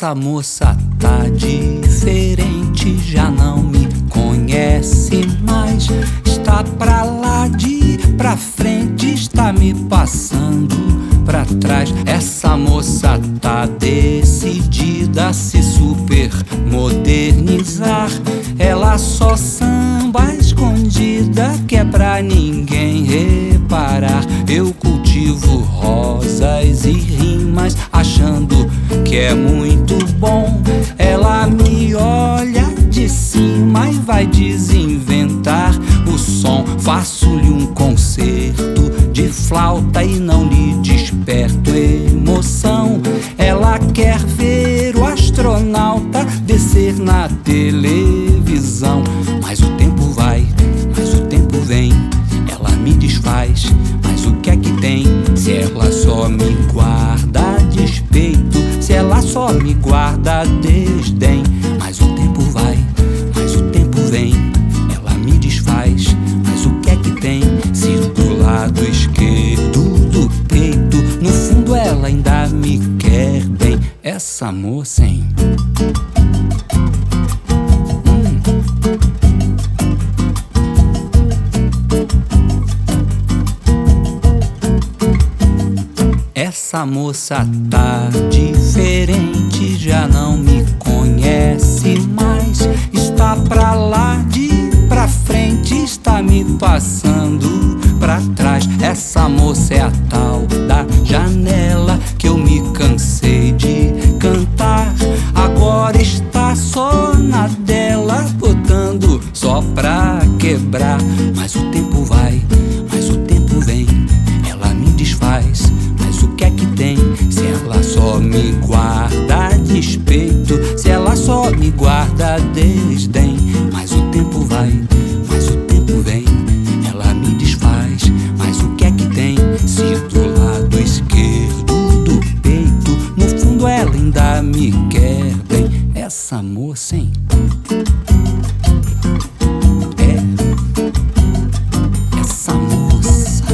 Essa moça tá diferente, já não me conhece mais. Está pra lá de pra frente, está me passando pra trás. Essa moça tá decidida a se super modernizar. Ela só samba escondida, que é pra ninguém reparar. Eu cultivo rosas e rimas, achando que é muito bom. Ela me olha de cima e vai desinventar o som. Faço-lhe um concerto de flauta e não lhe desperto emoção. Ela quer ver o astronauta descer na televisão. Mas o tempo vai, mas o tempo vem, ela me desfaz. Mas o que é que tem? Se ela só me guarda despeito, se ela só me guarda desdém. Mas o tempo vai, mas o tempo vem, ela me desfaz. Mas o que é que tem? Se do lado esquerdo do peito, no fundo ela ainda me quer bem. Essa moça, hein? Essa moça tá diferente, já não me conhece mais. Está pra lá de pra frente, está me passando pra trás. Essa moça é a tal da janela que eu me cansei de cantar. Agora está só na dela, botando só pra quebrar. Mas o tempo vai, mas o tempo vem, ela me desfaz. Mas o que é que tem? Se ela só me guarda despeito, se ela só me guarda desdém. Mas o tempo vai, mas o tempo vem, ela me desfaz. Mas o que é que tem? Se do lado esquerdo do peito, no fundo ela ainda me quer bem. Essa moça, hein? Essa moça.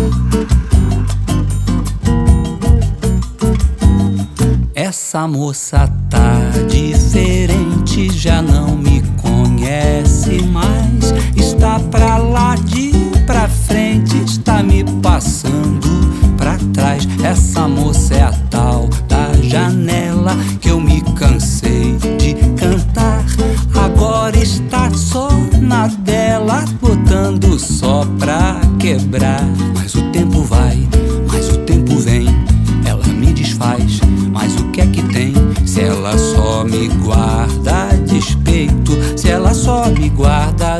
Essa moça tá diferente, já não me conhece mais. Está pra lá de pra frente, está me passando pra trás. Essa moça é a tal da janela que eu me cansei de cantar. Agora está só na dela, botando só pra quebrar. Mas o tempo vai, mas o tempo vem, ela me desfaz. Mas o que é que tem? Se ela só me guarda despeito, se ela só me guarda